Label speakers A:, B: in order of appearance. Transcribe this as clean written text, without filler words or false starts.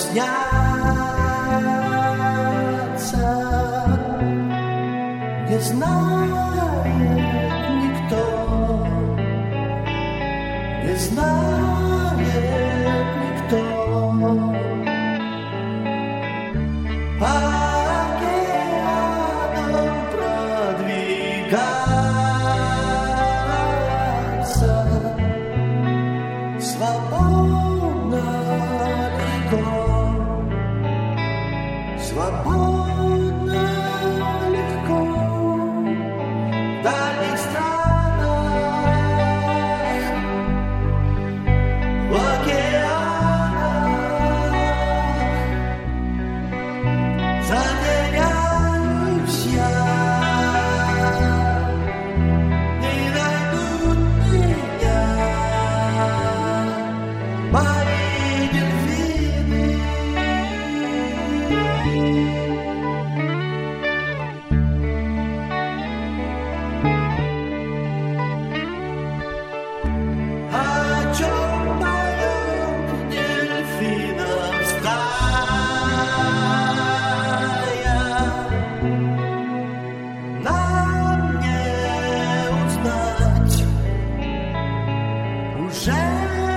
A: снятся, не знает никто, не знает никто. По океанам продвигаться свободно, легко, свободно, легко. В дальних странах, в океанах затеряюсь я, не найдут меня мои дельфины. О чем поют дельфинов стая, нам не узнать уже.